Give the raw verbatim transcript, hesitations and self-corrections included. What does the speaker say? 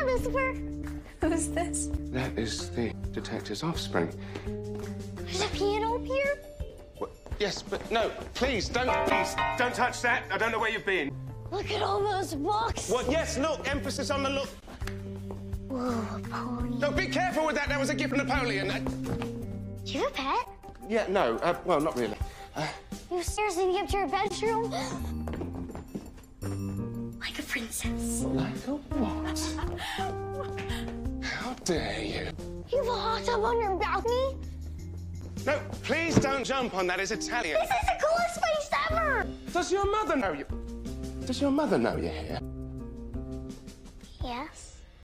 how this works. Who's this? That is the detective's offspring. There's a piano up here? What? Yes, but no, please, don't... Please, don't touch that. I don't know where you've been. Look at all those books. What? Yes, look, emphasis on the look. Whoa, a pony. No, be careful with that. That was a gift from Napoleon. Uh, Do you have a pet? yeah, no, uh, well, not really. Uh, You seriously get up to your bedroom? Like a princess. like a what? How dare you? You have a hot tub on your balcony? No, please don't jump on that. It's Italian. This is the coolest place ever! Does your mother know you? Does your mother know you're here? Yes.